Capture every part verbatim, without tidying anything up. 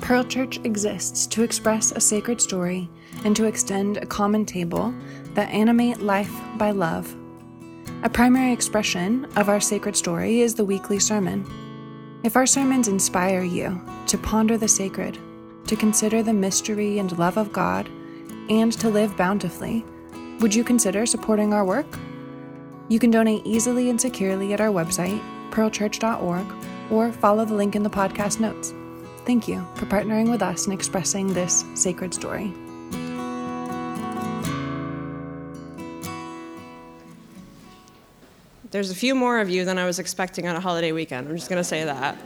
Pearl Church exists to express a sacred story and to extend a common table that animate life by love. A primary expression of our sacred story is the weekly sermon. If our sermons inspire you to ponder the sacred, to consider the mystery and love of God, and to live bountifully, would you consider supporting our work? You can donate easily and securely at our website, pearl church dot org, or follow the link in the podcast notes. Thank you for partnering with us in expressing this sacred story. There's a few more of you than I was expecting on a holiday weekend. I'm just going to say that.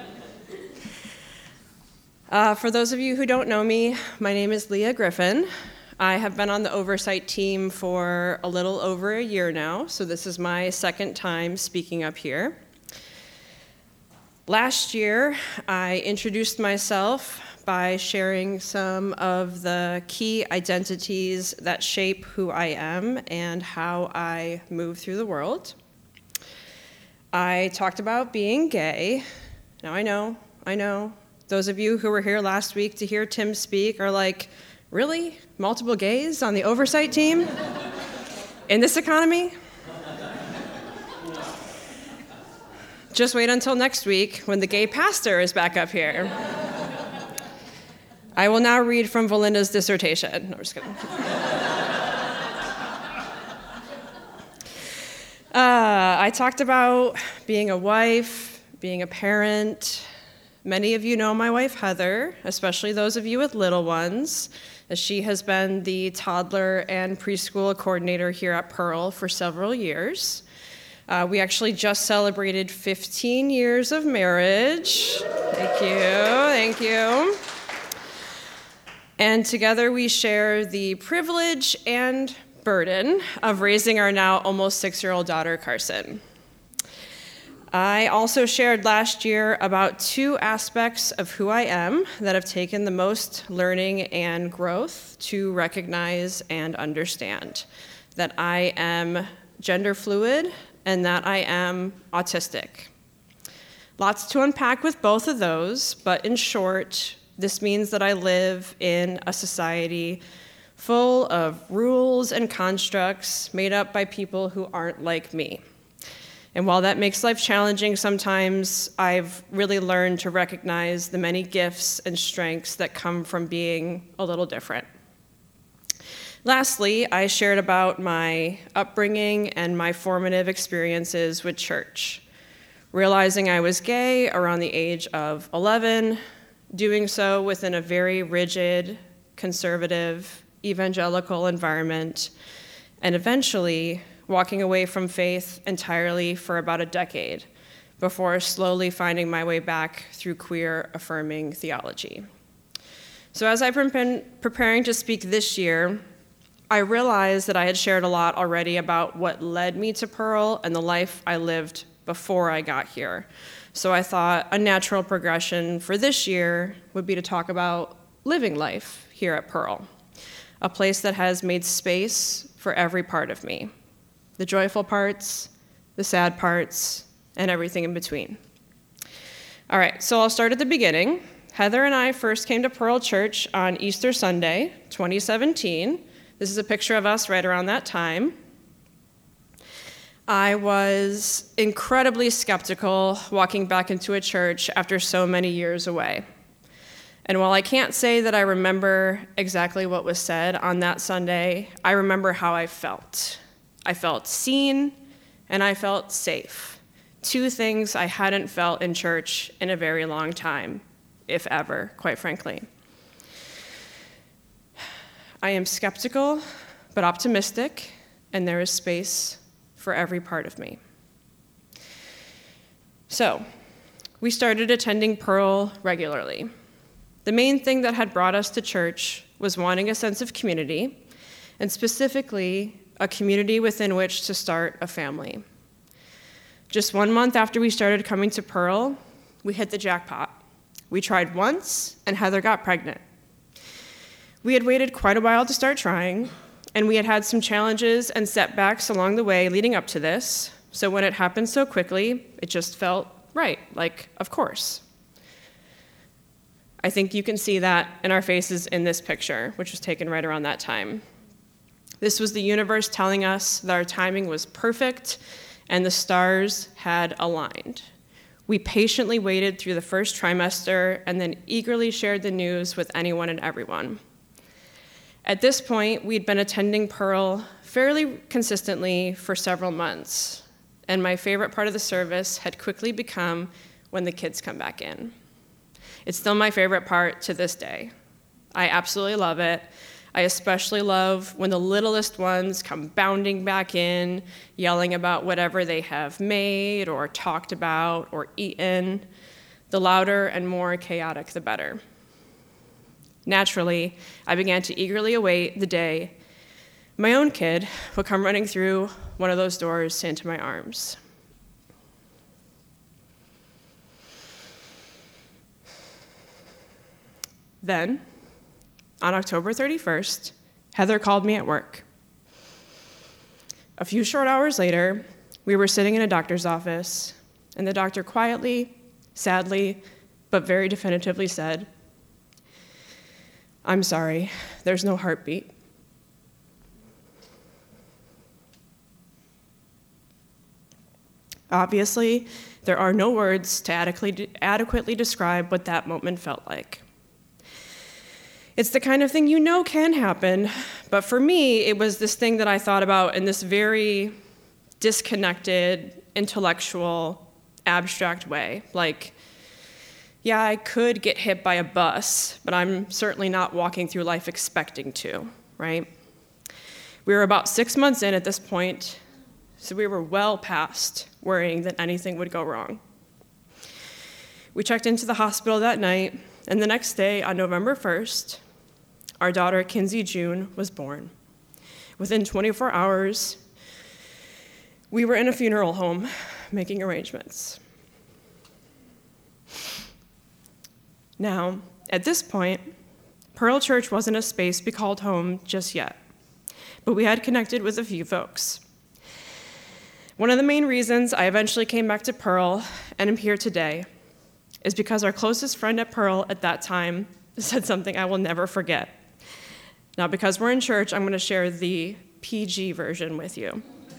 Uh, for those of you who don't know me, my name is Leah Griffin. I have been on the oversight team for a little over a year now, so this is my second time speaking up here. Last year, I introduced myself by sharing some of the key identities that shape who I am and how I move through the world. I talked about being gay. Now I know, I know, those of you who were here last week to hear Tim speak are like, really? Multiple gays on the oversight team? In this economy? Just wait until next week when the gay pastor is back up here. I will now read from Valinda's dissertation. No, I'm just kidding. uh, I talked about being a wife, being a parent. Many of you know my wife, Heather, especially those of you with little ones, as she has been the toddler and preschool coordinator here at Pearl for several years. Uh, we actually just celebrated fifteen years of marriage. Thank you, thank you. And together we share the privilege and burden of raising our now almost six-year-old daughter, Carson. I also shared last year about two aspects of who I am that have taken the most learning and growth to recognize and understand. That I am gender fluid and that I am autistic. Lots to unpack with both of those, but in short, this means that I live in a society full of rules and constructs made up by people who aren't like me. And while that makes life challenging sometimes, I've really learned to recognize the many gifts and strengths that come from being a little different. Lastly, I shared about my upbringing and my formative experiences with church. Realizing I was gay around the age of eleven, doing so within a very rigid, conservative, evangelical environment, and eventually walking away from faith entirely for about a decade before slowly finding my way back through queer affirming theology. So as I've been preparing to speak this year, I realized that I had shared a lot already about what led me to Pearl and the life I lived before I got here. So I thought a natural progression for this year would be to talk about living life here at Pearl, a place that has made space for every part of me. The joyful parts, the sad parts, and everything in between. All right, so I'll start at the beginning. Heather and I first came to Pearl Church on Easter Sunday, twenty seventeen. This is a picture of us right around that time. I was incredibly skeptical walking back into a church after so many years away. And while I can't say that I remember exactly what was said on that Sunday, I remember how I felt. I felt seen, and I felt safe. Two things I hadn't felt in church in a very long time, if ever, quite frankly. I am skeptical, but optimistic, and there is space for every part of me. So, we started attending Pearl regularly. The main thing that had brought us to church was wanting a sense of community, and specifically, a community within which to start a family. Just one month after we started coming to Pearl, we hit the jackpot. We tried once, and Heather got pregnant. We had waited quite a while to start trying, and we had had some challenges and setbacks along the way leading up to this, so when it happened so quickly, it just felt right, like, of course. I think you can see that in our faces in this picture, which was taken right around that time. This was the universe telling us that our timing was perfect and the stars had aligned. We patiently waited through the first trimester and then eagerly shared the news with anyone and everyone. At this point, we'd been attending Pearl fairly consistently for several months, and my favorite part of the service had quickly become when the kids come back in. It's still my favorite part to this day. I absolutely love it. I especially love when the littlest ones come bounding back in, yelling about whatever they have made or talked about or eaten. The louder and more chaotic, the better. Naturally, I began to eagerly await the day my own kid would come running through one of those doors into my arms. Then, on October thirty-first, Heather called me at work. A few short hours later, we were sitting in a doctor's office, and the doctor quietly, sadly, but very definitively said, "I'm sorry, there's no heartbeat." Obviously, there are no words to adequately, adequately describe what that moment felt like. It's the kind of thing you know can happen, but for me, it was this thing that I thought about in this very disconnected, intellectual, abstract way. Like, yeah, I could get hit by a bus, but I'm certainly not walking through life expecting to, right? We were about six months in at this point, so we were well past worrying that anything would go wrong. We checked into the hospital that night, and the next day, on November first, our daughter, Kinsey June, was born. Within twenty-four hours, we were in a funeral home making arrangements. Now, at this point, Pearl Church wasn't a space we called home just yet, but we had connected with a few folks. One of the main reasons I eventually came back to Pearl and am here today is because our closest friend at Pearl at that time said something I will never forget. Now, because we're in church, I'm going to share the P G version with you.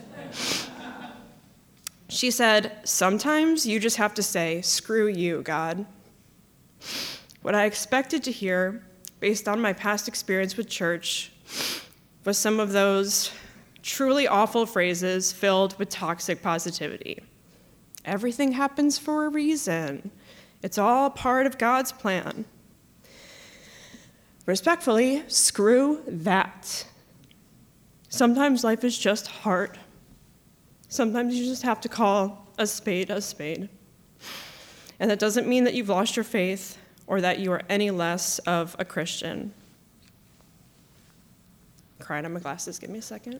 She said, "Sometimes you just have to say, 'Screw you, God.'" What I expected to hear, based on my past experience with church, was some of those truly awful phrases filled with toxic positivity. Everything happens for a reason. It's all part of God's plan. Respectfully, screw that. Sometimes life is just hard. Sometimes you just have to call a spade a spade. And that doesn't mean that you've lost your faith or that you are any less of a Christian. I'm crying on my glasses, give me a second.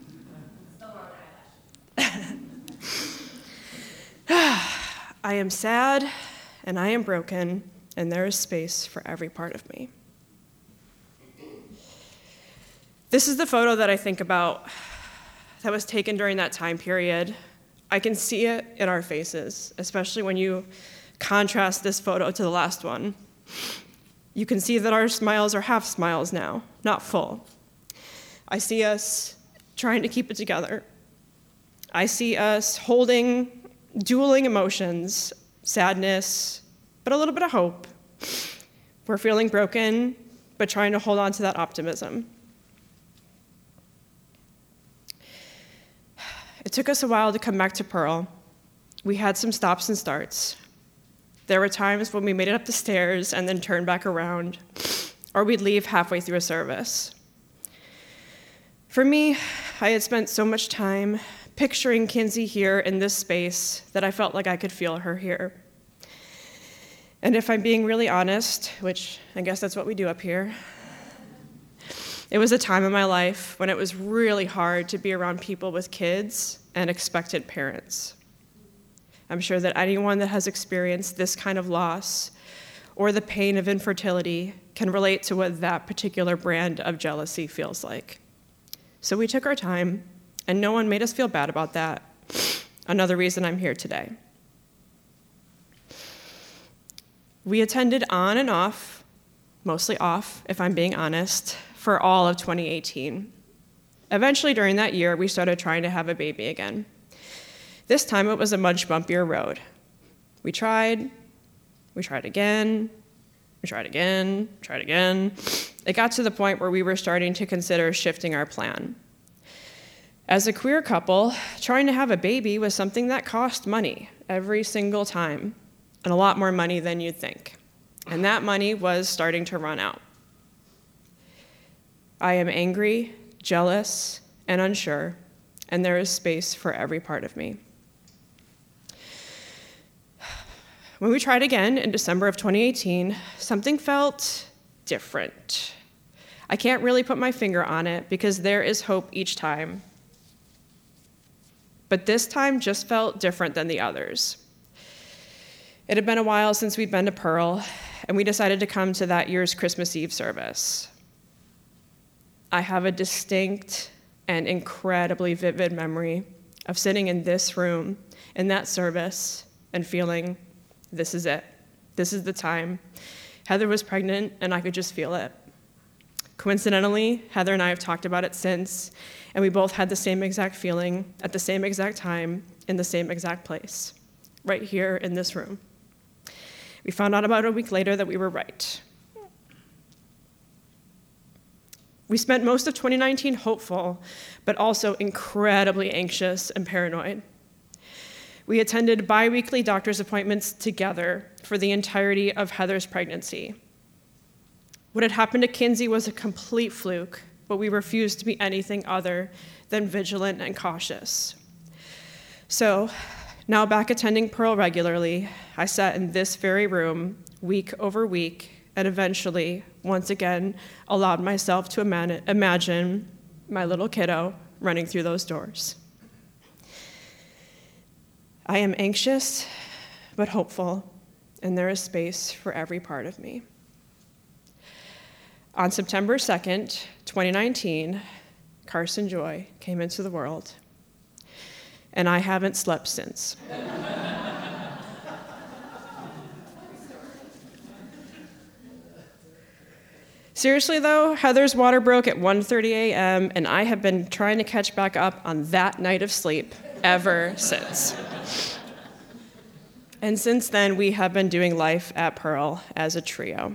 I am sad and I am broken, and there is space for every part of me. This is the photo that I think about that was taken during that time period. I can see it in our faces, especially when you contrast this photo to the last one. You can see that our smiles are half smiles now, not full. I see us trying to keep it together. I see us holding dueling emotions, sadness, but a little bit of hope. We're feeling broken, but trying to hold on to that optimism. It took us a while to come back to Pearl. We had some stops and starts. There were times when we made it up the stairs and then turned back around, or we'd leave halfway through a service. For me, I had spent so much time picturing Kinsey here in this space that I felt like I could feel her here. And if I'm being really honest, which I guess that's what we do up here, it was a time in my life when it was really hard to be around people with kids and expectant parents. I'm sure that anyone that has experienced this kind of loss or the pain of infertility can relate to what that particular brand of jealousy feels like. So we took our time, and no one made us feel bad about that. Another reason I'm here today. We attended on and off mostly off, if I'm being honest, for all of twenty eighteen. Eventually, during that year, we started trying to have a baby again. This time, it was a much bumpier road. We tried, we tried again, we tried again, tried again. It got to the point where we were starting to consider shifting our plan. As a queer couple, trying to have a baby was something that cost money every single time, and a lot more money than you'd think. And that money was starting to run out. I am angry, jealous, and unsure, and there is space for every part of me. When we tried again in December of twenty eighteen, something felt different. I can't really put my finger on it because there is hope each time. But this time just felt different than the others. It had been a while since we'd been to Pearl, and we decided to come to that year's Christmas Eve service. I have a distinct and incredibly vivid memory of sitting in this room, in that service, and feeling, this is it. This is the time. Heather was pregnant, and I could just feel it. Coincidentally, Heather and I have talked about it since, and we both had the same exact feeling at the same exact time in the same exact place, right here in this room. We found out about a week later that we were right. We spent most of twenty nineteen hopeful, but also incredibly anxious and paranoid. We attended bi-weekly doctor's appointments together for the entirety of Heather's pregnancy. What had happened to Kinsey was a complete fluke, but we refused to be anything other than vigilant and cautious. So, now back attending Pearl regularly, I sat in this very room week over week and eventually, once again, allowed myself to ima- imagine my little kiddo running through those doors. I am anxious, but hopeful, and there is space for every part of me. On September second, twenty nineteen, Carson Joy came into the world, and I haven't slept since. Seriously though, Heather's water broke at one thirty a.m., and I have been trying to catch back up on that night of sleep ever since. And since then, we have been doing life at Pearl as a trio.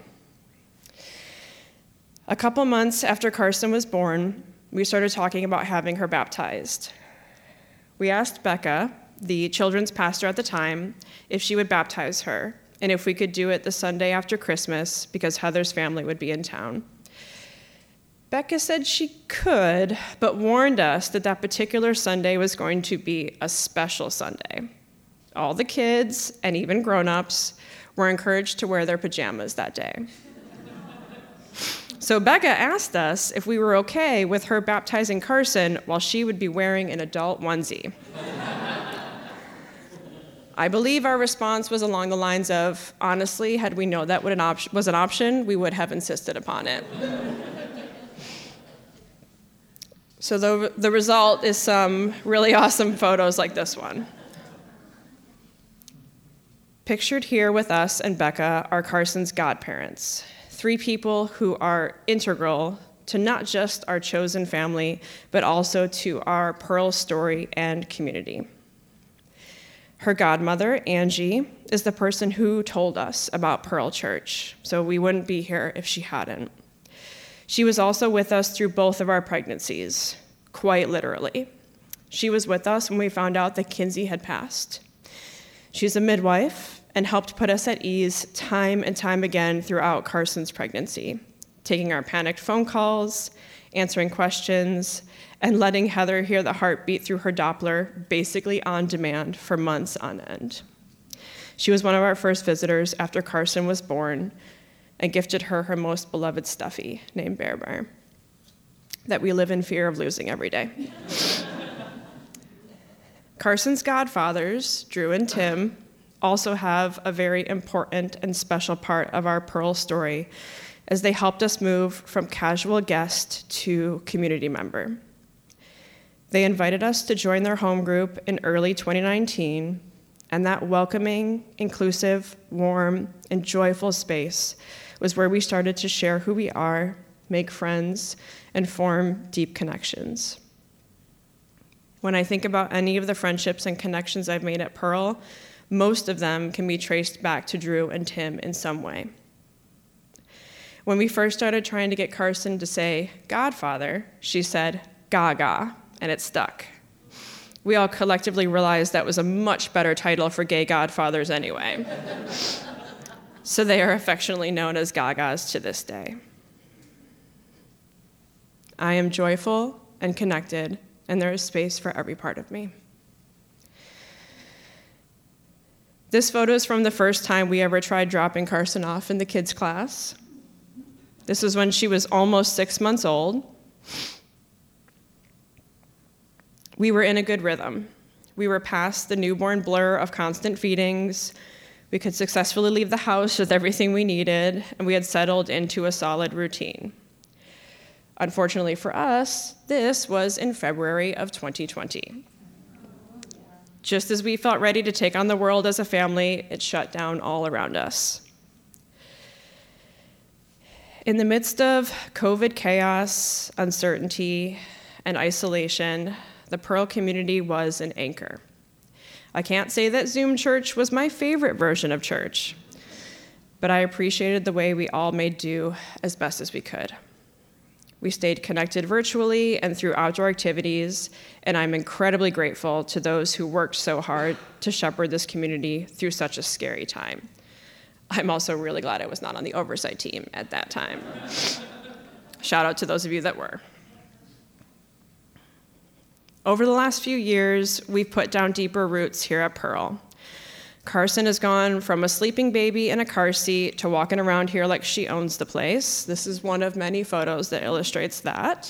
A couple months after Carson was born, we started talking about having her baptized. We asked Becca, the children's pastor at the time, if she would baptize her, and if we could do it the Sunday after Christmas because Heather's family would be in town. Becca said she could, but warned us that that particular Sunday was going to be a special Sunday. All the kids, and even grown-ups, were encouraged to wear their pajamas that day. So Becca asked us if we were okay with her baptizing Carson while she would be wearing an adult onesie. I believe our response was along the lines of, honestly, had we known that an op- was an option, we would have insisted upon it. So the, the result is some really awesome photos like this one. Pictured here with us and Becca are Carson's godparents, three people who are integral to not just our chosen family, but also to our Pearl story and community. Her godmother, Angie, is the person who told us about Pearl Church, so we wouldn't be here if she hadn't. She was also with us through both of our pregnancies, quite literally. She was with us when we found out that Kinsey had passed. She's a midwife and helped put us at ease time and time again throughout Carson's pregnancy, taking our panicked phone calls, answering questions, and letting Heather hear the heartbeat through her Doppler basically on demand for months on end. She was one of our first visitors after Carson was born and gifted her her most beloved stuffy named Bear Bear that we live in fear of losing every day. Carson's godfathers, Drew and Tim, also have a very important and special part of our Pearl story as they helped us move from casual guest to community member. They invited us to join their home group in early twenty nineteen, and that welcoming, inclusive, warm, and joyful space was where we started to share who we are, make friends, and form deep connections. When I think about any of the friendships and connections I've made at Pearl, most of them can be traced back to Drew and Tim in some way. When we first started trying to get Carson to say Godfather, she said Gaga, and it stuck. We all collectively realized that was a much better title for gay godfathers anyway. So they are affectionately known as Gagas to this day. I am joyful and connected, and there is space for every part of me. This photo is from the first time we ever tried dropping Carson off in the kids' class. This was when she was almost six months old. We were in a good rhythm. We were past the newborn blur of constant feedings. We could successfully leave the house with everything we needed, and we had settled into a solid routine. Unfortunately for us, this was in February of twenty twenty. Just as we felt ready to take on the world as a family, it shut down all around us. In the midst of COVID chaos, uncertainty, and isolation, the Pearl community was an anchor. I can't say that Zoom church was my favorite version of church, but I appreciated the way we all made do as best as we could. We stayed connected virtually and through outdoor activities, and I'm incredibly grateful to those who worked so hard to shepherd this community through such a scary time. I'm also really glad I was not on the oversight team at that time. Shout out to those of you that were. Over the last few years, we've put down deeper roots here at Pearl. Carson has gone from a sleeping baby in a car seat to walking around here like she owns the place. This is one of many photos that illustrates that.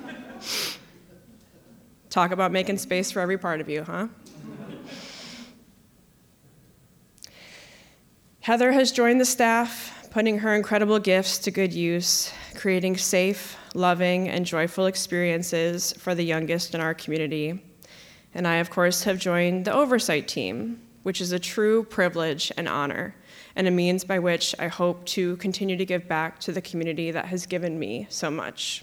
Talk about making space for every part of you, huh? Heather has joined the staff, putting her incredible gifts to good use, creating safe, loving, and joyful experiences for the youngest in our community. And I, of course, have joined the oversight team, which is a true privilege and honor, and a means by which I hope to continue to give back to the community that has given me so much.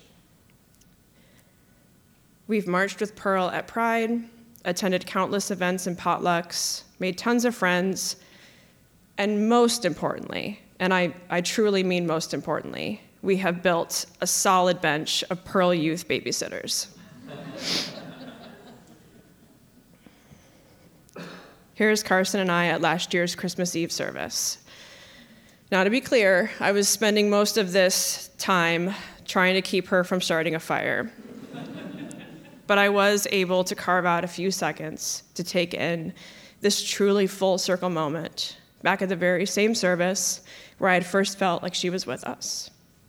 We've marched with Pearl at Pride, attended countless events and potlucks, made tons of friends, and most importantly, and I, I truly mean most importantly, we have built a solid bench of Pearl Youth babysitters. Here's Carson and I at last year's Christmas Eve service. Now, to be clear, I was spending most of this time trying to keep her from starting a fire. But I was able to carve out a few seconds to take in this truly full circle moment back at the very same service where I had first felt like she was with us.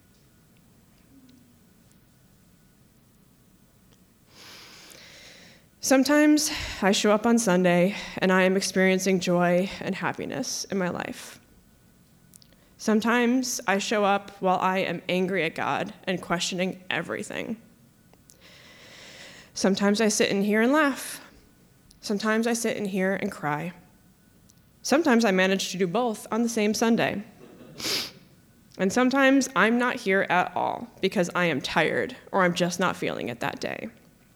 Sometimes I show up on Sunday and I am experiencing joy and happiness in my life. Sometimes I show up while I am angry at God and questioning everything. Sometimes I sit in here and laugh. Sometimes I sit in here and cry. Sometimes I manage to do both on the same Sunday. And sometimes I'm not here at all because I am tired or I'm just not feeling it that day.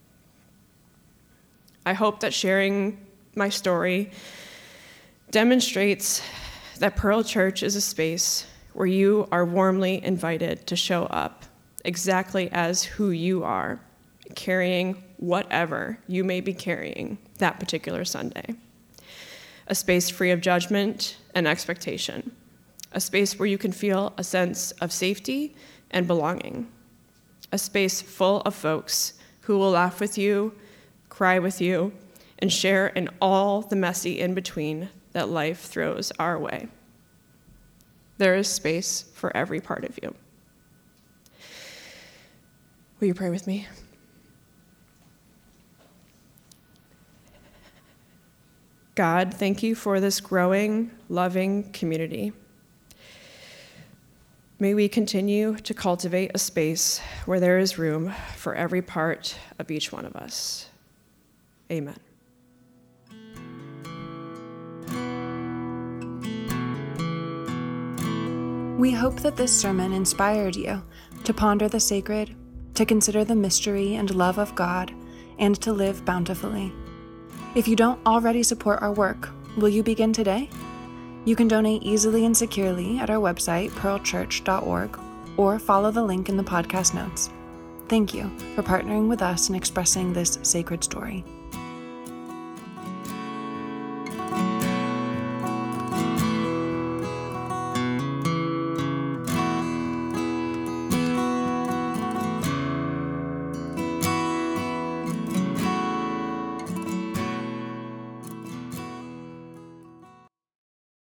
I hope that sharing my story demonstrates that Pearl Church is a space where you are warmly invited to show up exactly as who you are, carrying whatever you may be carrying that particular Sunday. A space free of judgment and expectation. A space where you can feel a sense of safety and belonging. A space full of folks who will laugh with you, cry with you, and share in all the messy in between that life throws our way. There is space for every part of you. Will you pray with me? God, thank you for this growing, loving community. May we continue to cultivate a space where there is room for every part of each one of us. Amen. We hope that this sermon inspired you to ponder the sacred, to consider the mystery and love of God, and to live bountifully. If you don't already support our work, will you begin today? You can donate easily and securely at our website, pearl church dot org, or follow the link in the podcast notes. Thank you for partnering with us in expressing this sacred story.